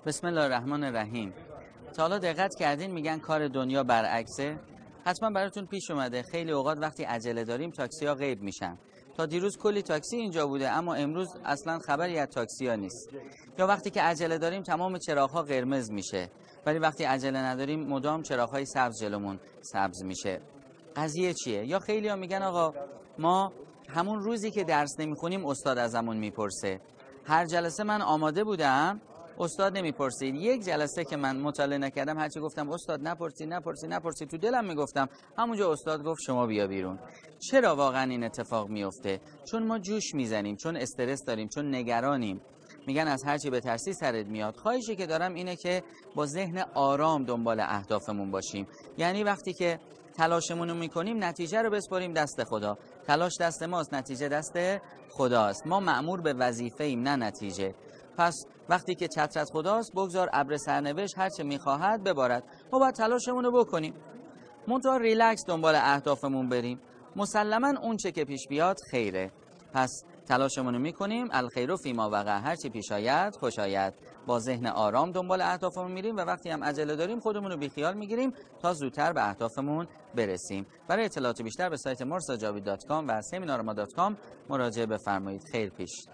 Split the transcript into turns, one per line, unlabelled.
بسم الله الرحمن الرحیم. تا حالا دقت کردین میگن کار دنیا برعکسه؟ حتما براتون پیش اومده خیلی اوقات وقتی عجله داریم تاکسی ها غیب میشن. تا دیروز کلی تاکسی اینجا بوده اما امروز اصلا خبری از تاکسی ها نیست. یا وقتی که عجله داریم تمام چراغ ها قرمز میشه، ولی وقتی عجله نداریم مدام چراغ های سبز جلومون سبز میشه. قضیه چیه؟ یا خیلی ها میگن آقا ما همون روزی که درس نمیخونیم استاد ازمون میپرسه. هر جلسه من آماده بودم، استاد نمیپرسید. یک جلسه که من مطالعه نکردم هرچی گفتم استاد نپرسی تو دلم میگفتم همونجا استاد گفت شما بیا بیرون. چرا واقعا این اتفاق میفته؟ چون ما جوش میزنیم، چون استرس داریم، چون نگرانیم. میگن از هرچی بترسی سرت میاد. خواهشی که دارم اینه که با ذهن آرام دنبال اهدافمون باشیم. یعنی وقتی که تلاشمون رو میکنیم نتیجه رو بسپاریم دست خدا. تلاش دست ماست، نتیجه دست خداست. ما مأمور به وظیفه ایم نه نتیجه. پس وقتی که چتر از خداست بگذار ابر سرنوشت هرچه میخواهد ببارد. ما باید تلاشمون رو بکنیم، منتها ریلکس دنبال اهدافمون بریم. مسلما اون چه که پیش بیاد خیره. پس تلاشمون رو میکنیم، الخیر فیما وقع، هرچی پیش آید خوش آید. با ذهن آرام دنبال اهدافمون میریم و وقتی هم عجله داریم خودمون رو بیخیال میگیریم تا زودتر به اهدافمون برسیم. برای اطلاعات بیشتر به سایت مرزاجاوید.com و seminarma.com مراجعه بفرمایید. خیر پیش.